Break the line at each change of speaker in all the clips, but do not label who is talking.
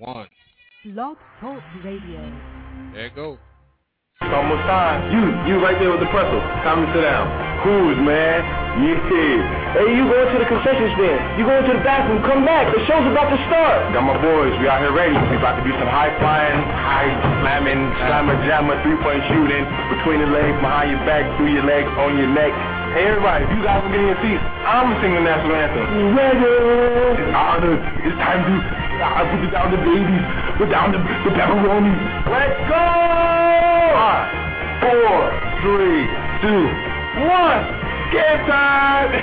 One.
Blog Talk Radio.
There you go.
It's almost time. You right there with the pretzel. Time to sit down. Who's, man? Yeah.
Hey, you going to the concession stand. You going to the bathroom. Come back. The show's about to start.
Got my boys. We out here ready. We about to do some high flying, high slamming, slammer jammer, 3-point shooting between the legs, behind your back, through your legs, on your neck. Hey, everybody, if you guys will get in your seats, I'm going to sing the national anthem.
Ready.
It's honor. It's time to put down the babies, put down the pepperoni. Let's go! 5, 4, 3, 2, 1. Game time!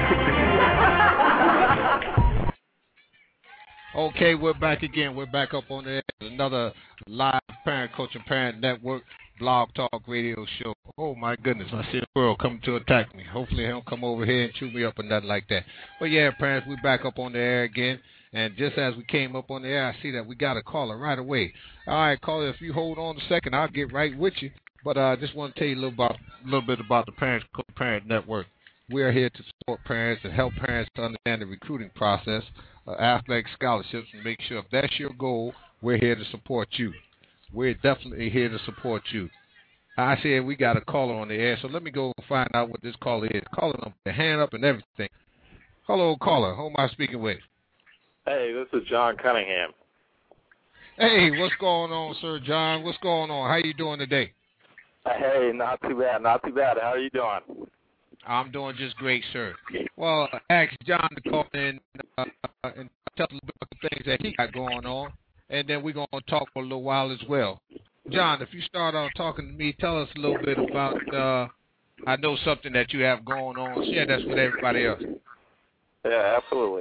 Okay, we're back again. We're back up on the air. Another live Parent, Coach, and Parent Network Blog Talk Radio show. Oh, my goodness. I see a squirrel coming to attack me. Hopefully he don't come over here and chew me up or nothing like that. But, yeah, parents, we're back up on the air again. And just as we came up on the air, I see that we got a caller right away. All right, caller, if you hold on a second, I'll get right with you. But I just want to tell you a little bit about the Parent Network. We are here to support parents and help parents to understand the recruiting process, athletic scholarships, and make sure if that's your goal, we're here to support you. We're definitely here to support you. I said we got a caller on the air, so let me go find out what this caller is. Caller number, the hand up and everything. Hello, caller. Who am I speaking with?
Hey, this is John Cunningham.
Hey, what's going on, Sir John? What's going on? How you doing today?
Hey, not too bad, not too bad. How are you doing?
I'm doing just great, sir. Well, I asked John to call in and tell us a little bit about the things that he got going on, and then we're going to talk for a little while as well. John, if you start off talking to me, tell us a little bit about, I know something that you have going on. Share that with everybody else.
Yeah, absolutely.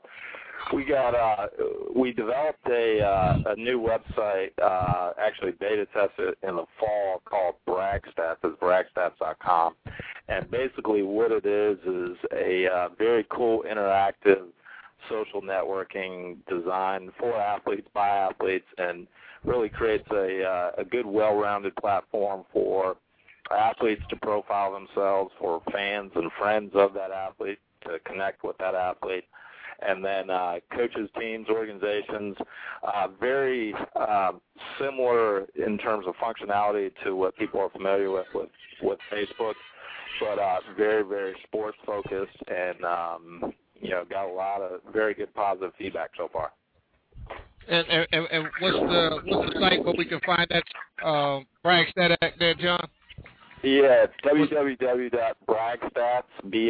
We developed a new website, actually beta tested in the fall, called BragStats. It's bragstats.com. And basically what it is a very cool interactive social networking designed for athletes, by athletes, and really creates a good, well-rounded platform for athletes to profile themselves, for fans and friends of that athlete to connect with that athlete. And then coaches, teams, organizations, very similar in terms of functionality to what people are familiar with Facebook, but very, very sports focused, and got a lot of very good positive feedback so far.
And what's the site where we can find that Bragstat at there, John?
Yeah, it's www.bragstats,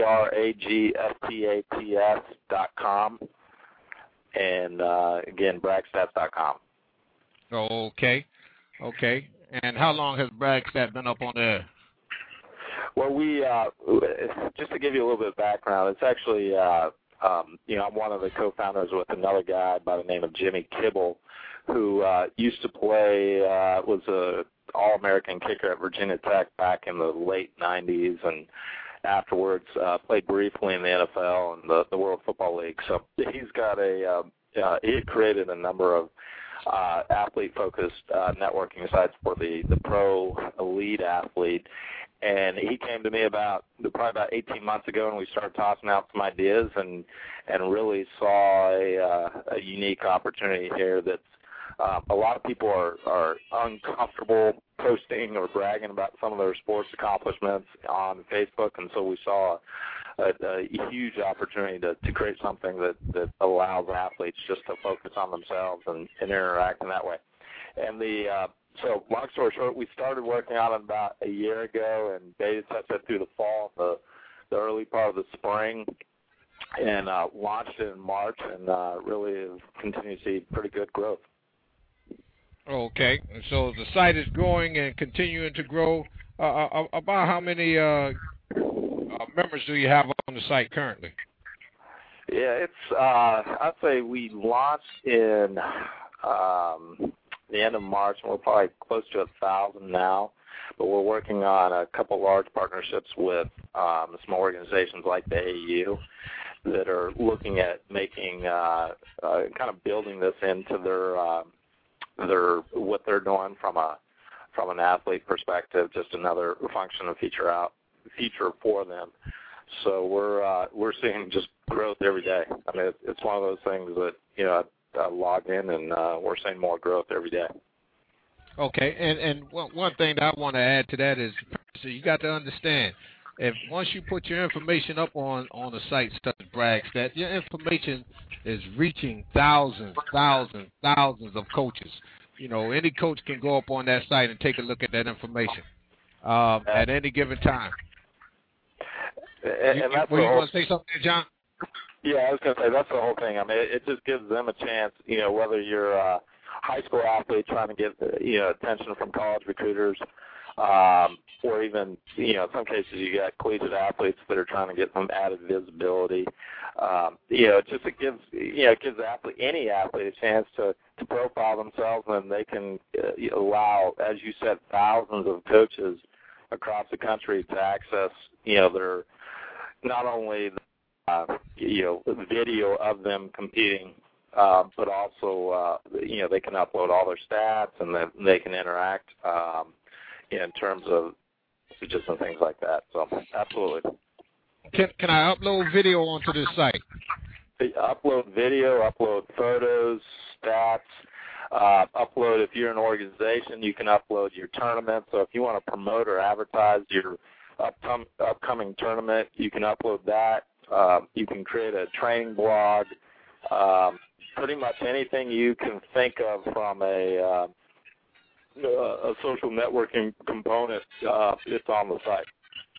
bragstats.com, and again, bragstats.com.
Okay. And how long has Bragstat been up on there?
Well, we just to give you a little bit of background, it's actually I'm one of the co-founders with another guy by the name of Jimmy Kibble, who used to play, was a All-American kicker at Virginia Tech back in the late 90s, and afterwards played briefly in the NFL and the World Football League. So he's got he had created a number of athlete-focused networking sites for the pro elite athlete. And he came to me probably about 18 months ago, and we started tossing out some ideas and really saw a unique opportunity here that's a lot of people are uncomfortable posting or bragging about some of their sports accomplishments on Facebook, and so we saw a huge opportunity to create something that allows athletes just to focus on themselves and interact in that way. And so long story short, we started working on it about a year ago and beta tested through the fall, the early part of the spring, and launched it in March, and really have continued to see pretty good growth.
Okay, so the site is growing and continuing to grow. About how many members do you have on the site currently?
Yeah, it's I'd say we launched in the end of March, and we're probably close to 1,000 now. But we're working on a couple large partnerships with some organizations like the AAU that are looking at making kind of building this into their what they're doing from an athlete perspective, just another function of feature for them. So we're seeing just growth every day. I mean, it's one of those things that logged in, and we're seeing more growth every day.
Okay, and one thing that I want to add to that is, so you got to understand, if once you put your information up on a site such as Bragstat, your information is reaching thousands of coaches. You know, any coach can go up on that site and take a look at that information at any given time.
And that's
were you going to say something there, John?
Yeah, I was going to say that's the whole thing. I mean, it just gives them a chance, you know, whether you're a high school athlete trying to get, you know, attention from college recruiters, or even, you know, in some cases you got collegiate athletes that are trying to get some added visibility. You know, it gives any athlete a chance to profile themselves, and they can allow, as you said, thousands of coaches across the country to access, you know, their not only you know, the video of them competing, but also you know, they can upload all their stats, and then they can interact in terms of just some things like that. So absolutely.
Can I upload video onto this site?
Upload video, upload photos, stats. Upload, if you're an organization, you can upload your tournament. So if you want to promote or advertise your upcoming tournament, you can upload that. You can create a training blog. Pretty much anything you can think of from a social networking component, it's on the site.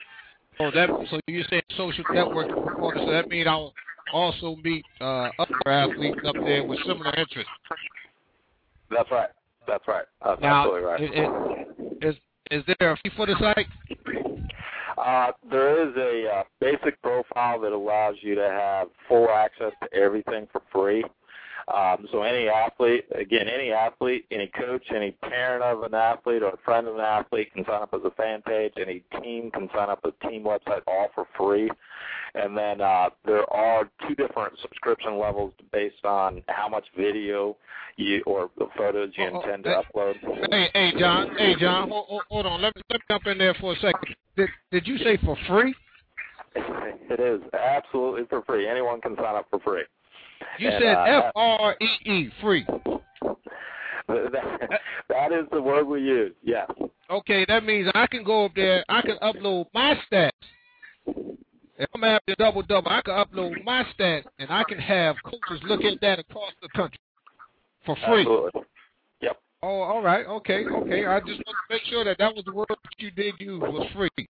So you're saying social networking component, so that means I'll also meet other athletes up there with similar interests.
That's right. That's right. That's
now,
absolutely right.
Is there a fee for the site?
There is a basic profile that allows you to have full access to everything for free. So any athlete, any coach, any parent of an athlete or a friend of an athlete can sign up as a fan page. Any team can sign up as a team website, all for free. And then there are two different subscription levels based on how much video or the photos you intend to upload.
Hey, John, hold on. Let me jump in there for a second. Did you say for free?
It is absolutely for free. Anyone can sign up for free.
You said F-R-E-E, free.
That is the word we use, yes.
Okay, that means I can go up there, I can upload my stats. If I'm having a double-double, I can upload my stats, and I can have coaches look at that across the country for free.
Absolutely. Yep.
Oh, all right. Okay. I just want to make sure that was the word that you did use, was free.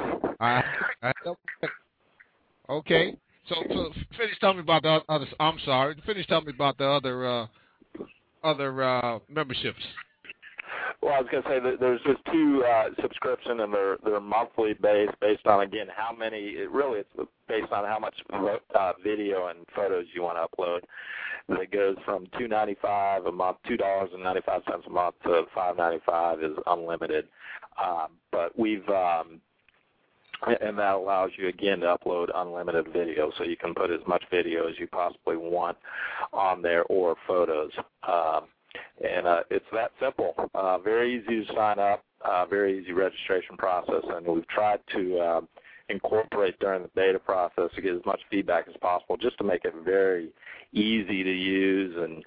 Okay. So finish telling me about the other. I'm sorry. Finish telling me about the other memberships.
Well, I was going to say that there's just two subscription, and they're monthly based on, again, how many. It's based on how much video and photos you want to upload. It goes from $2.95 a month, $2.95 a month to $5.95 is unlimited. But we've and that allows you, again, to upload unlimited video, so you can put as much video as you possibly want on there, or photos. And it's that simple. Very easy to sign up, very easy registration process, and we've tried to incorporate during the beta process to get as much feedback as possible, just to make it very easy to use and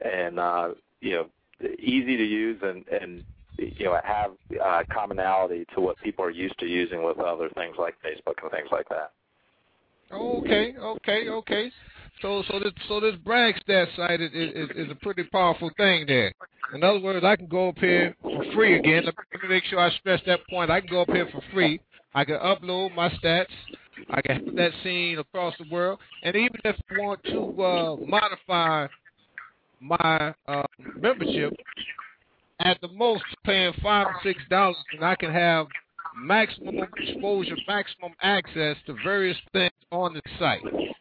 easy to use and have commonality to what people are used to using with other things like Facebook and things like that.
Okay. So this Bragstat site is a pretty powerful thing there. In other words, I can go up here for free again. Let me make sure I stress that point. I can go up here for free. I can upload my stats. I can have that seen across the world. And even if I want to modify my membership, at the most paying $5 or $6, and I can have maximum exposure, maximum access to various things on the site.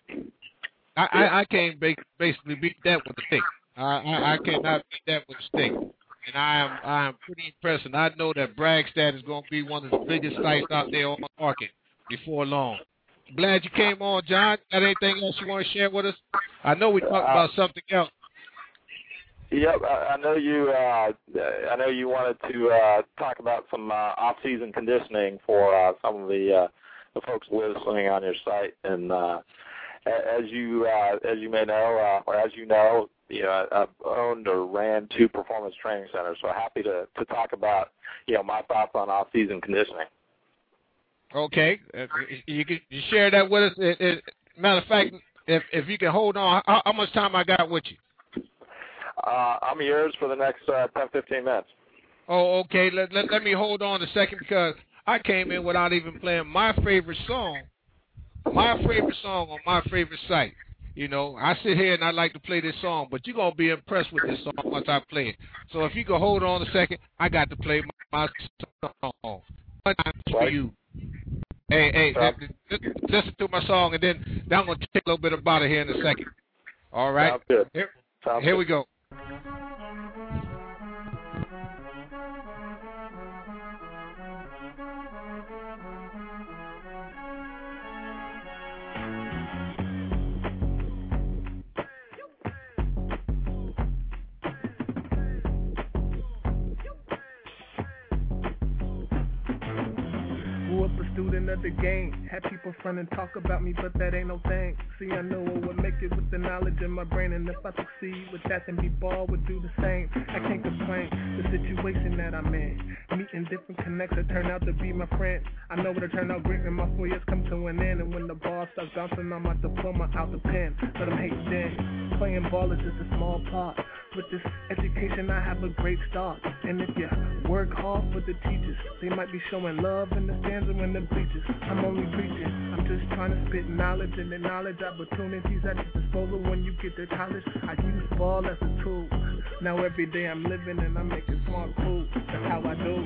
I can't basically beat that with a stick. I cannot beat that with a stick. And I am pretty impressed, and I know that Bragstat is going to be one of the biggest sites out there on the market before long. Glad you came on, John. Got anything else you want to share with us? I know we talked about something else.
Yep, I know you. I know you wanted to talk about some off-season conditioning for some of the folks listening on your site, and as you may know, or as you know, I've owned or ran 2 performance training centers, so happy to talk about, my thoughts on off-season conditioning.
Okay. You share that with us. Matter of fact, if you can hold on, how much time I got with you?
I'm yours for the next 10, 15 minutes.
Oh, okay. Let me hold on a second because I came in without even playing my favorite song on my favorite site. I sit here and I like to play this song, but you're going to be impressed with this song once I play it. So if you can hold on a second, I got to play my song. One time for you. Hey, listen to my song, and then I'm going to take a little bit about it here in a second. All right?
Sounds good.
Here we go.
Student of the game, had people front and talk about me, but that ain't no thing. See, I know I would make it with the knowledge in my brain, and if I succeed with that, then B-ball would do the same. I can't complain, the situation that I'm in, meeting different connects that turn out to be my friends. I know it'll turn out great when my 4 years come to an end, and when the ball starts bouncing on my diploma out the pen. Let them hate then, playing ball is just a small part. With this education, I have a great start. And if you work hard for the teachers, they might be showing love in the stands and in the bleachers. I'm only preaching, I'm just trying to spit knowledge, and the knowledge opportunities at your disposal when you get to college. I use ball as a tool. Now every day I'm living and I'm making smart moves. That's how I do.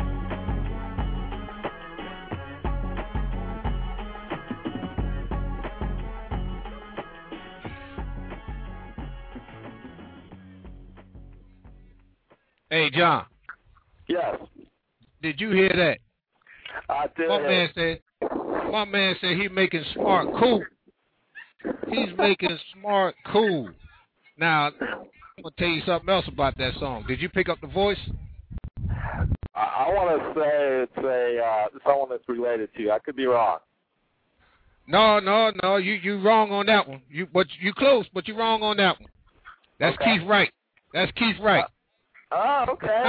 Hey, John.
Yes.
Did you hear that?
I did.
My man said he's making smart cool. He's making smart cool. Now, I'm going to tell you something else about that song. Did you pick up the voice?
I want to say it's someone that's related to you. I could be wrong.
No. You wrong on that one. You close, but you wrong on that one. That's okay. Keith Wright. That's Keith Wright.
Oh, okay.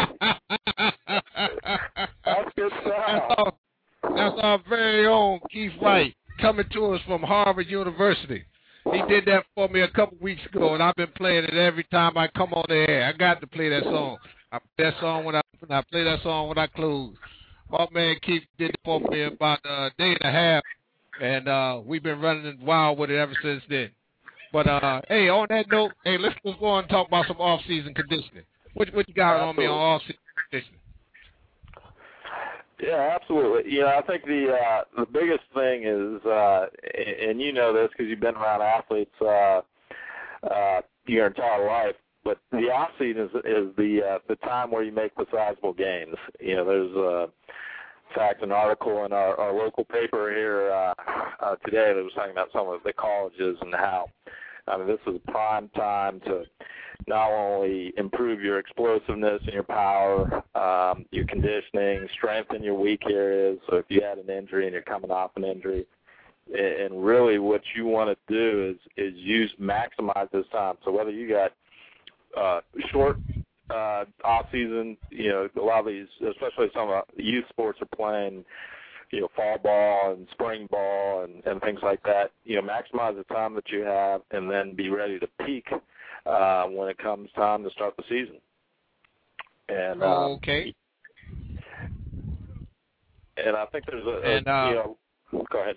That's good stuff.
That's our very own Keith Wright coming to us from Harvard University. He did that for me a couple weeks ago, and I've been playing it every time I come on the air. I got to play that song. I play that song when I play that song when I close. My man Keith did it for me about a day and a half, and we've been running wild with it ever since then. But hey, on that note, let's just go on and talk about some off-season conditioning. What you got on me on off-season conditioning?
Yeah, absolutely. I think the biggest thing is, and you know this because you've been around athletes your entire life, but the off season is the time where you make the sizable gains. There's in fact an article in our local paper here today that was talking about some of the colleges and how this is prime time to not only improve your explosiveness and your power, your conditioning, strengthen your weak areas. So if you had an injury and you're coming off an injury, and really what you want to do is maximize this time. So whether you got short off season, a lot of these, especially some of the youth sports are playing, fall ball and spring ball and things like that. Maximize the time that you have, and then be ready to peak when it comes time to start the season. And
okay.
And I think there's go ahead.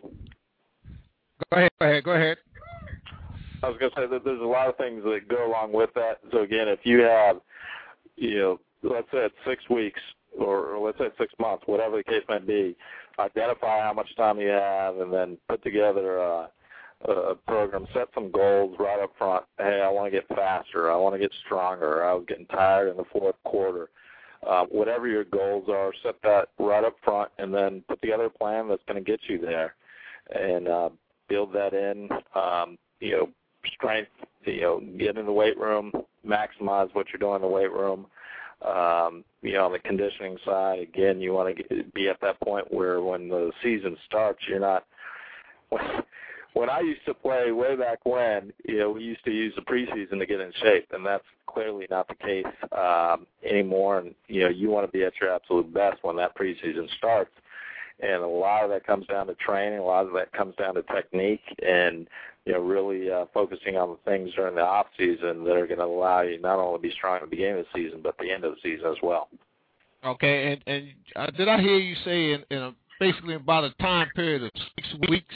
Go ahead.
I was going to say that there's a lot of things that go along with that. So again, if you have, let's say it's 6 weeks or let's say it's 6 months, whatever the case may be, identify how much time you have, and then put together a program, set some goals right up front. Hey, I want to get faster. I want to get stronger. I was getting tired in the fourth quarter. Whatever your goals are, set that right up front, and then put together a plan that's going to get you there, and build that in. Strength. Get in the weight room. Maximize what you're doing in the weight room. On the conditioning side, again, you want to be at that point where when the season starts, you're not. when I used to play way back when, we used to use the preseason to get in shape, and that's clearly not the case anymore. And, you want to be at your absolute best when that preseason starts. And a lot of that comes down to training. A lot of that comes down to technique and, really focusing on the things during the off season that are going to allow you not only to be strong at the beginning of the season, but the end of the season as well.
Okay, and did I hear you say basically about a time period of 6 weeks,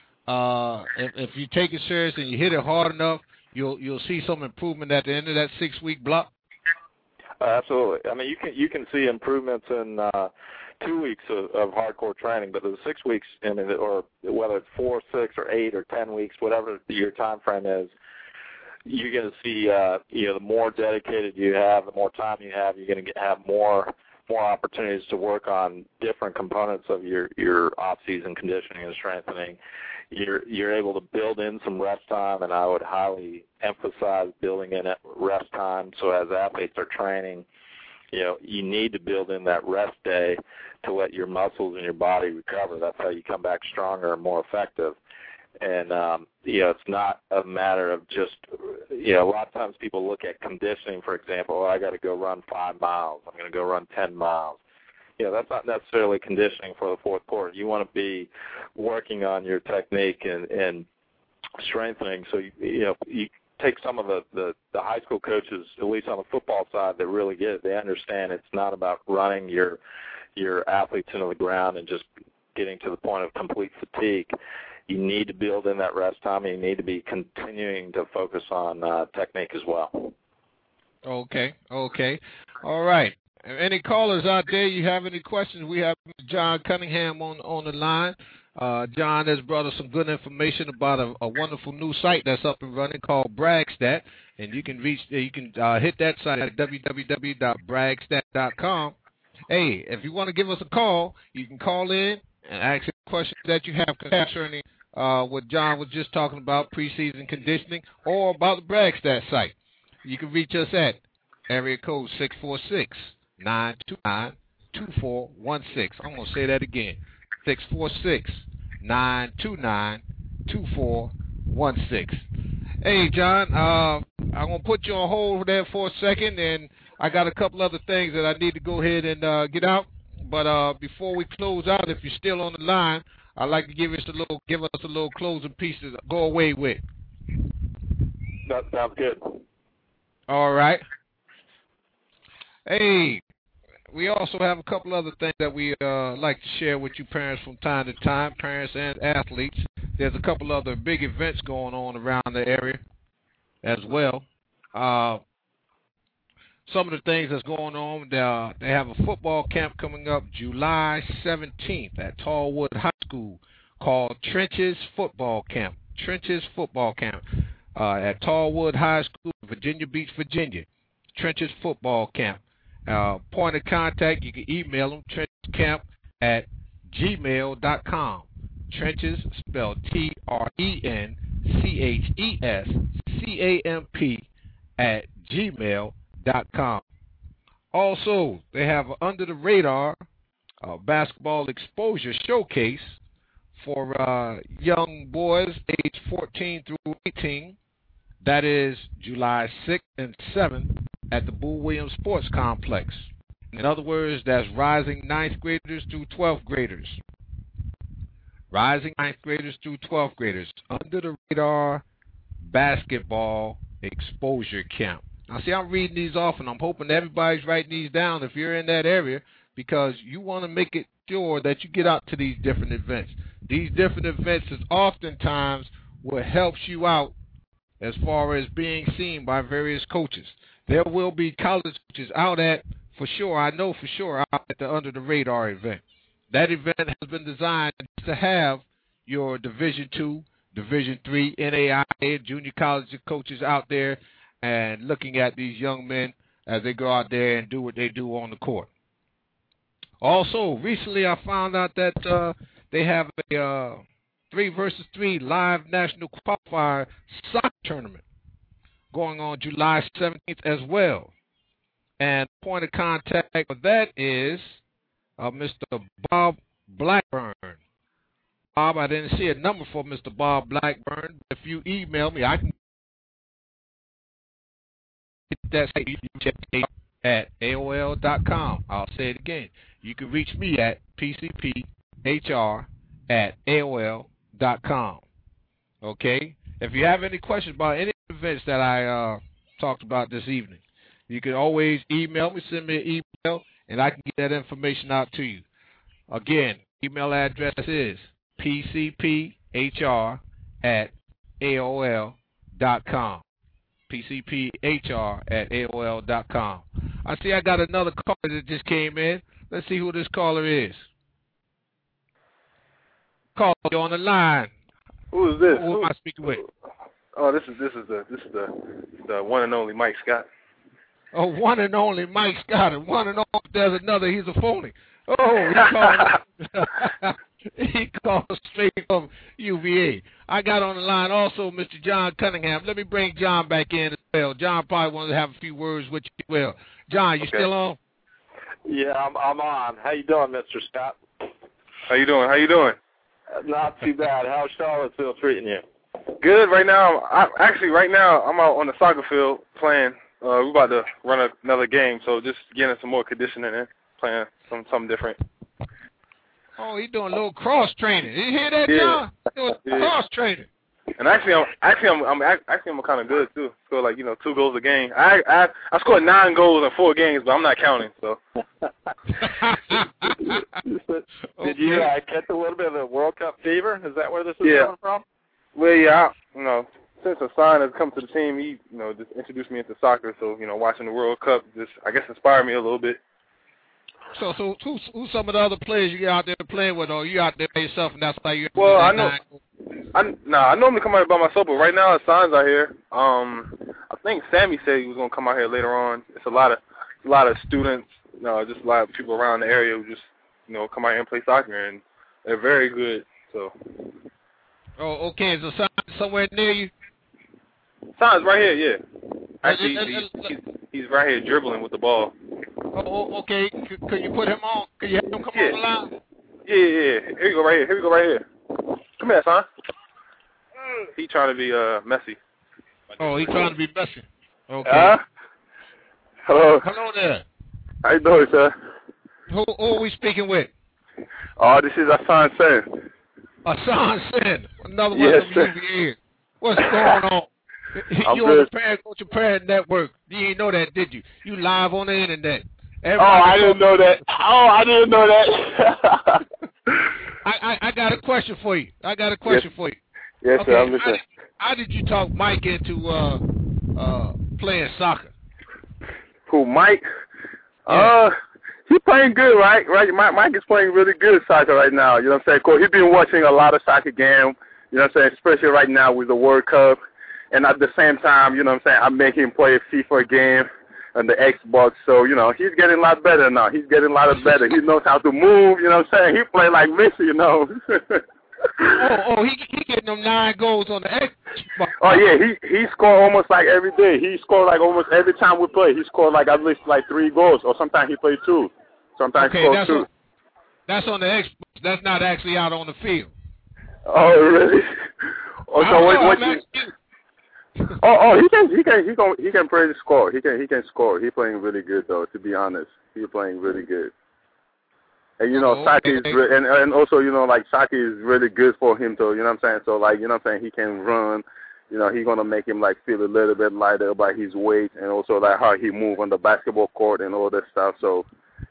if you take it serious and you hit it hard enough, you'll see some improvement at the end of that 6-week block?
Absolutely. I mean, you can see improvements in 2 weeks of hardcore training, but the 6 weeks, or whether it's 4, 6, or 8, or 10 weeks, whatever your time frame is, you're going to see, the more dedicated you have, the more time you have, you're going to have more opportunities to work on different components of your off-season conditioning and strengthening. You're able to build in some rest time, and I would highly emphasize building in rest time. So as athletes are training, you need to build in that rest day to let your muscles and your body recover. That's how you come back stronger and more effective. And, it's not a matter of just, a lot of times people look at conditioning, for example, I got to go run 5 miles. I'm going to go run 10 miles. That's not necessarily conditioning for the fourth quarter. You want to be working on your technique and strengthening. So, you take some of the high school coaches, at least on the football side, that really get it. They understand it's not about running your athletes into the ground and just getting to the point of complete fatigue. You need to build in that rest time, and you need to be continuing to focus on technique as well. Okay.
All right. Any callers out there, you have any questions? We have John Cunningham on the line. John has brought us some good information about a wonderful new site that's up and running called Bragstat, and you can hit that site at www.bragstat.com. Hey, if you want to give us a call, you can call in and ask any questions that you have concerning what John was just talking about, preseason conditioning, or about the Bragstat site. You can reach us at area code 646-929-2416. I'm going to say that again, 646-929-2416. Hey, John, I'm going to put you on hold there for a second, and I got a couple other things that I need to go ahead and get out. But before we close out, if you're still on the line, I'd like to give us a little closing piece to go away with.
That sounds good.
All right. Hey, we also have a couple other things that we like to share with you parents from time to time, parents and athletes. There's a couple other big events going on around the area as well. Some of the things that's going on, they have a football camp coming up July 17th at Tallwood High School called Trenches Football Camp. Trenches Football Camp at Tallwood High School, Virginia Beach, Virginia. Trenches Football Camp. Point of contact, you can email them, trenchescamp@gmail.com. Trenches, spelled TRENCHESCAMP@gmail.com. Also, they have an Under the Radar basketball exposure showcase for young boys age 14 through 18. That is July 6th and 7th at the Boo Williams Sports Complex. In other words, that's rising 9th graders through 12th graders. Rising 9th graders through 12th graders. Under the Radar basketball exposure camp. Now, see, I'm reading these off, and I'm hoping everybody's writing these down if you're in that area, because you want to make it sure that you get out to these different events. These different events is oftentimes what helps you out as far as being seen by various coaches. There will be college coaches out at, for sure, I know for sure, out at the Under the Radar event. That event has been designed to have your Division II, Division III, NAIA, junior college coaches out there and looking at these young men as they go out there and do what they do on the court. Also, recently I found out that they have a 3-versus-3 live national qualifier soccer tournament going on July 17th as well. And point of contact for that is Mr. Bob Blackburn. Bob. I didn't see a number for Mr. Bob Blackburn. If you email me, I can get that at AOL.com. I'll say it again. You can reach me at PCPHR@AOL.com. Okay? If you have any questions about any events that I talked about this evening, you can always email me, send me an email, and I can get that information out to you. Again, email address is PCPHR@AOL.com. PCPHR@AOL.com. I see I got another caller that just came in. Let's see who this caller is. Caller, you're on the line.
Who is this?
Who am I speaking with?
Oh, this is the one and only Mike Scott.
Oh, one and only Mike Scott. And one and only, there's another. He's a phony. Oh, he called straight from UVA. I got on the line also Mr. John Cunningham. Let me bring John back in as well. John probably wants to have a few words with you as well. John, you still on?
Yeah, I'm on. How you doing, Mr. Scott?
How you doing?
Not too bad. How's Charlottesville treating you?
Good. Right now, I'm out on the soccer field playing. We're about to run another game, so just getting some more conditioning and playing something different.
Oh, he's doing a little cross training. Did you hear that,
Yeah.
John? Doing cross training.
And I'm kind of good too. Score 2 goals a game. I scored 9 goals in 4 games, but I'm not counting. So.
Did you catch a little bit of the World Cup fever? Is that where this is coming from?
Well, yeah. Since Hassan has come to the team, he just introduced me into soccer. So watching the World Cup just inspired me a little bit.
So who's some of the other players you out there playing with, or you out there by yourself, and that's why you?
Well, I normally come out by myself, but right now Hassan's out here. I think Sammy said he was gonna come out here later on. It's a lot of students, just a lot of people around the area who just come out here and play soccer, and they're very good. So. Oh,
okay. Is Hassan somewhere near you?
Hassan's right here. Yeah. Actually, he's right here dribbling with the ball.
Oh, okay. Could you put him on? Could you have him come on the line?
Yeah. Here we go right here. Come here, son. He trying to be messy.
Oh, he trying to be messy. Okay.
Hello.
Hello there.
How you doing, sir?
Who are we speaking with?
Oh, this is Hassan Sen.
Hassan Sen. Another one
yes,
from UVA. What's going on? You on the Parent Coach and Parent Network. You didn't know that, did you? You live on the internet.
I didn't know that.
I got a question for you.
Yes,
Okay,
sir. I'm listening.
How did you talk Mike into playing soccer?
Who, Mike?
Yeah.
He's playing good, right? Mike is playing really good soccer right now. You know what I'm saying? Cool. He's been watching a lot of soccer games. You know what I'm saying? Especially right now with the World Cup. And at the same time, you know what I'm saying, I make him play a FIFA game on the Xbox. So, he's getting a lot better now. He's getting a lot better. He knows how to move, you know what I'm saying? He play like Messi,
He getting them 9 goals on the Xbox.
Oh, yeah, he score almost like every day. He score like almost every time we play. He score like at least like 3 goals, or sometimes he play 2. Sometimes he scores 2.
That's on the Xbox. That's not actually out on the field.
Oh, really? Oh, so what you... he can pretty score. He can score. He's playing really good though. To be honest, he's playing really good. And Saki is and also like Saki is really good for him too. You know what I'm saying? So like he can run. He's gonna make him like feel a little bit lighter by his weight and also like how he move on the basketball court and all that stuff. So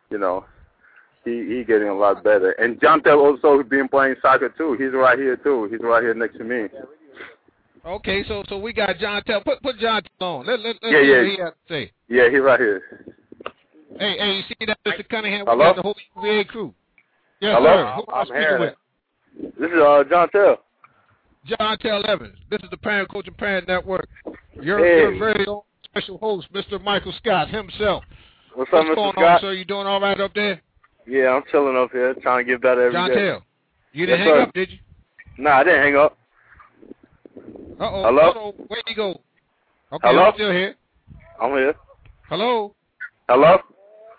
he getting a lot better. And Jontel also been playing soccer too. He's right here too. He's right here next to me.
Okay, so we got John Tell. Put John Tell on. Let's see what he has to say.
Yeah, he's right here.
Hey, you see that, Mr. Cunningham?
Hello?
We got the whole UVA crew. Yes,
hello?
Sir. Who am I speaking with?
This is John Tell.
John Tell Evans. This is the Parent Coach and Parent Network. Your very own special host, Mr. Michael Scott himself.
What's up, Mr.
going
Scott?
on, sir? You doing all right up there?
Yeah, I'm chilling up here, trying to get better every day.
John Tell, you didn't hang up, did you?
No, I didn't hang up.
Uh-oh.
Hello?
Where'd you go? Okay,
hello?
I'm still here.
I'm here.
Hello?
Hello?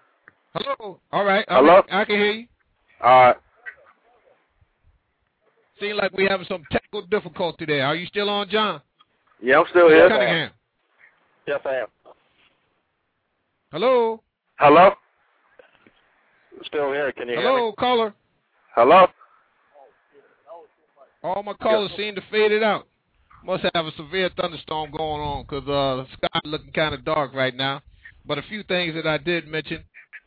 Hello? All right.
Hello?
I can hear you.
All right.
Seems like we having some technical difficulty there. Are you still on, John?
Yeah, I'm still here.
Cunningham.
Yes, I am.
Hello?
Hello?
Still here. Can you hear
Hello,
me?
caller.
Hello?
All my callers seem to fade it out. Must have a severe thunderstorm going on because the sky is looking kind of dark right now. But a few things that I did mention.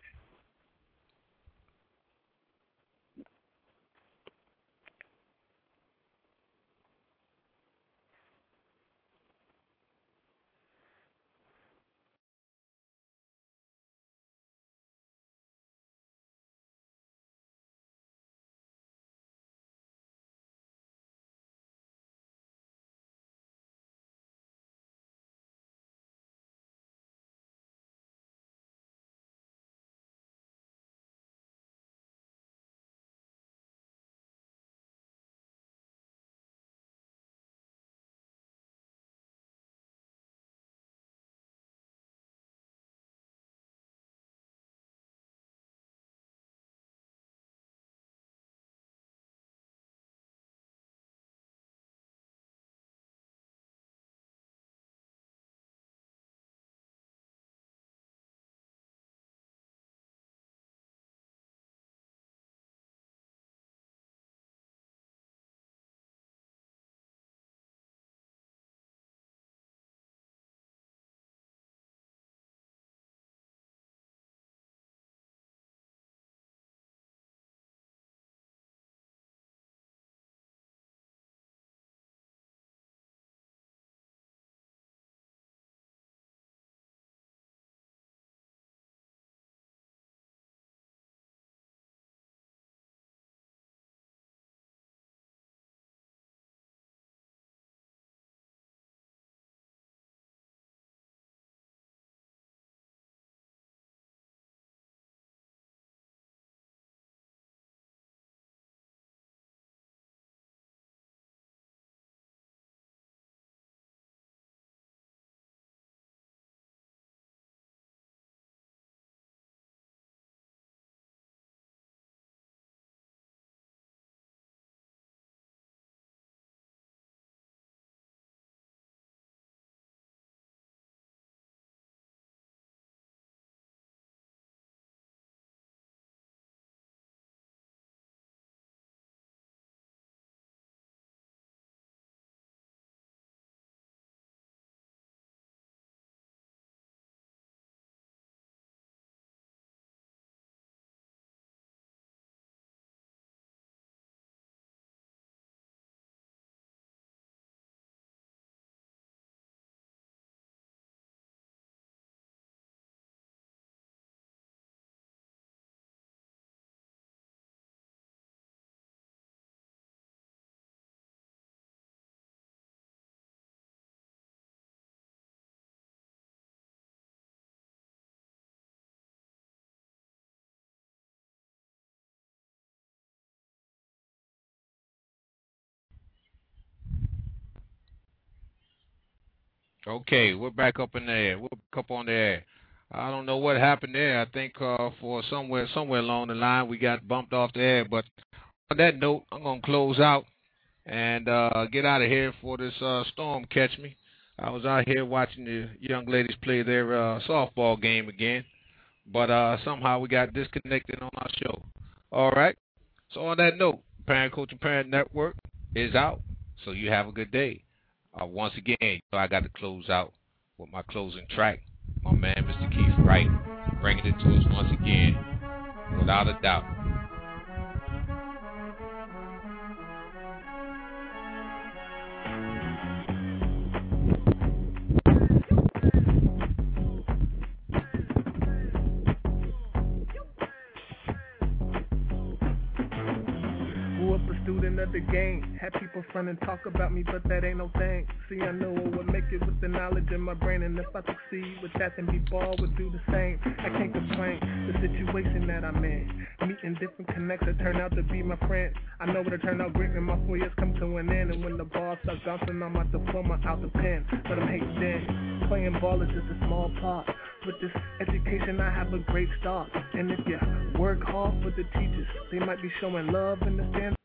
Okay, we're back up in the air. We're back up on the air. I don't know what happened there. I think for somewhere along the line we got bumped off the air. But on that note, I'm going to close out and get out of here for this storm catch me. I was out here watching the young ladies play their softball game again. But somehow we got disconnected on our show. All right. So on that note, Parent Coach and Parent Network is out. So you have a good day. Once again, I got to close out with my closing track. My man, Mr. Keith Wright, bringing it to us once again, without a doubt.
Student of the game, had people front and talk about me, but that ain't no thing. See, I know I would make it with the knowledge in my brain, and if I succeed with that, then B-ball would do the same. I can't complain, the situation that I'm in, meeting different connects that turn out to be my friends. I know it'll turn out great when my 4 years come to an end, and when the ball starts bouncing on my diploma out the pen. But I'm hating dead, playing ball is just a small part. With this education, I have a great start, and if you work hard for the teachers, they might be showing love in the stand.